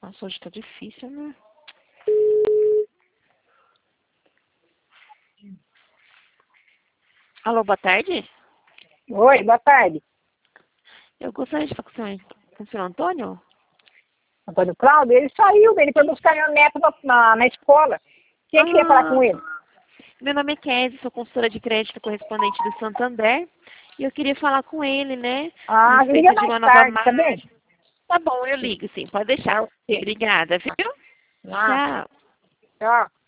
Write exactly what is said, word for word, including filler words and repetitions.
Nossa, hoje tá difícil, né? Alô, boa tarde? Oi, boa tarde. Eu gostaria de falar com o senhor, com o senhor Antônio? Antônio Cláudio, ele saiu, ele foi buscar meu neto na, na, na escola. Quem queria falar com ele? Meu nome é Kézia, sou consultora de crédito correspondente do Santander. E eu queria falar com ele, né? A Ah, liga respeito de mais uma nova tarde, tá marca. bem? Tá bom, eu ligo sim, pode deixar. Tá ok. Obrigada, viu? Ah, Tchau. tchau.